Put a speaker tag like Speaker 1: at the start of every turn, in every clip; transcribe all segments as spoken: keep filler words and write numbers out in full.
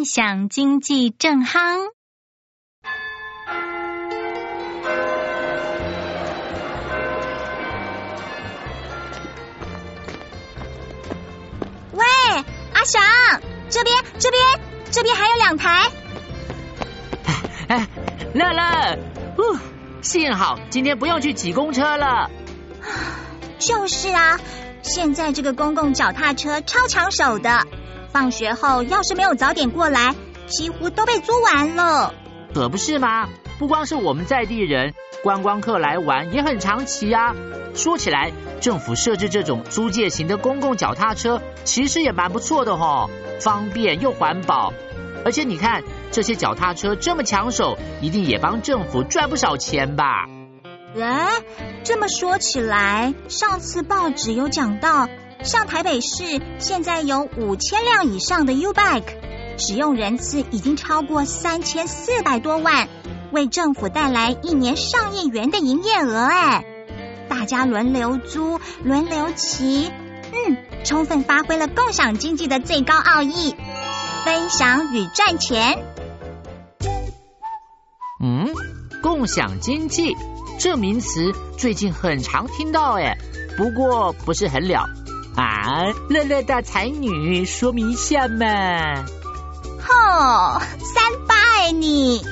Speaker 1: 共享经济正夯。
Speaker 2: 喂，阿翔，这边这边这边还有两台。
Speaker 3: 哎，乐乐，呼，幸好今天不用去挤公车了。
Speaker 2: 就是啊，现在这个公共脚踏车超抢手的，放学后要是没有早点过来，几乎都被租完了。
Speaker 3: 可不是吗？不光是我们在地人，观光客来玩也很常骑啊。说起来，政府设置这种租借型的公共脚踏车，其实也蛮不错的齁，方便又环保。而且你看，这些脚踏车这么抢手，一定也帮政府赚不少钱吧？
Speaker 2: 哎，这么说起来，上次报纸有讲到，像台北市现在有五千辆以上的 U-Bike， 使用人次已经超过三千四百多万，为政府带来一年上亿元的营业额。哎，大家轮流租，轮流骑，嗯，充分发挥了共享经济的最高奥义，分享与赚钱。
Speaker 3: 嗯，共享经济这名词最近很常听到哎，不过不是很了啊。乐乐大才女，说明一下嘛。
Speaker 2: 吼，三八哎你！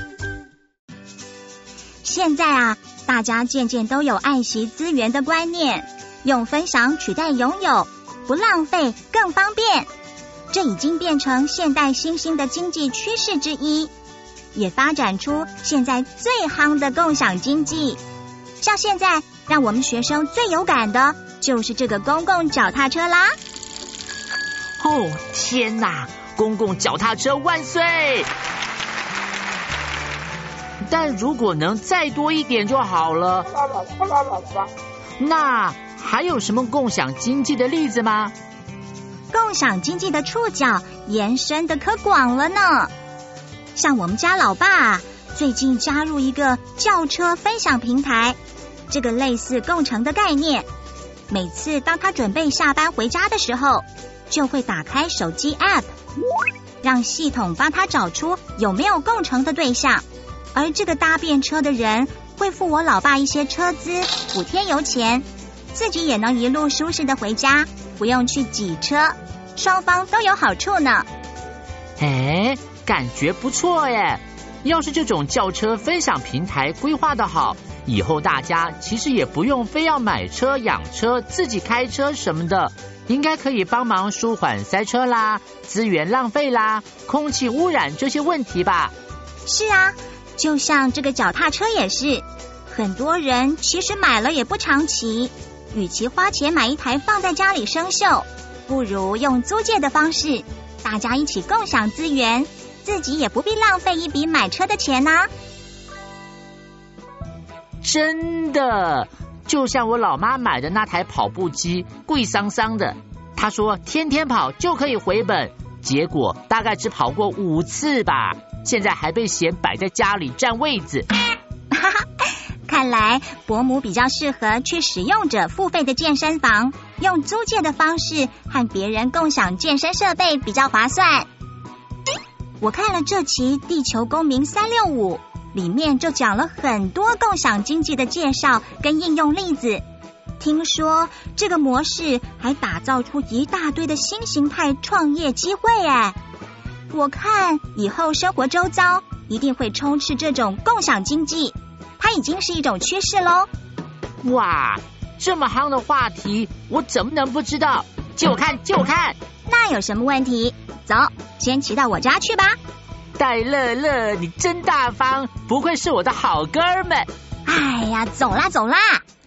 Speaker 2: 现在啊，大家渐渐都有爱惜资源的观念，用分享取代拥有，不浪费更方便，这已经变成现代新兴的经济趋势之一，也发展出现在最夯的共享经济。像现在让我们学生最有感的就是这个公共脚踏车啦。
Speaker 3: 哦，天哪，公共脚踏车万岁！但如果能再多一点就好了。那还有什么共享经济的例子吗？
Speaker 2: 共享经济的触角延伸的可广了呢。像我们家老爸啊，最近加入一个轿车分享平台，这个类似共乘的概念。每次当他准备下班回家的时候，就会打开手机 App， 让系统帮他找出有没有共乘的对象，而这个搭便车的人会付我老爸一些车资，补贴油钱，自己也能一路舒适的回家，不用去挤车，双方都有好处呢。
Speaker 3: 哎，感觉不错耶！要是这种轿车分享平台规划得好，以后大家其实也不用非要买车养车自己开车什么的，应该可以帮忙舒缓塞车啦、资源浪费啦、空气污染这些问题吧。
Speaker 2: 是啊，就像这个脚踏车也是，很多人其实买了也不常骑，与其花钱买一台放在家里生锈，不如用租借的方式，大家一起共享资源，自己也不必浪费一笔买车的钱啊。
Speaker 3: 真的，就像我老妈买的那台跑步机，贵桑桑的，她说天天跑就可以回本，结果大概只跑过五次吧，现在还被嫌摆在家里占位子。
Speaker 2: 看来伯母比较适合去使用者付费的健身房，用租借的方式和别人共享健身设备比较划算。我看了这期《地球公民三六五》，里面就讲了很多共享经济的介绍跟应用例子。听说这个模式还打造出一大堆的新形态创业机会耶！我看以后生活周遭一定会充斥这种共享经济，它已经是一种趋势咯。
Speaker 3: 哇，这么夯的话题，我怎么能不知道？借我看，借我看。
Speaker 2: 那有什么问题？走，先骑到我家去吧。
Speaker 3: 戴乐乐，你真大方，不愧是我的好哥们。
Speaker 2: 哎呀，走啦走啦。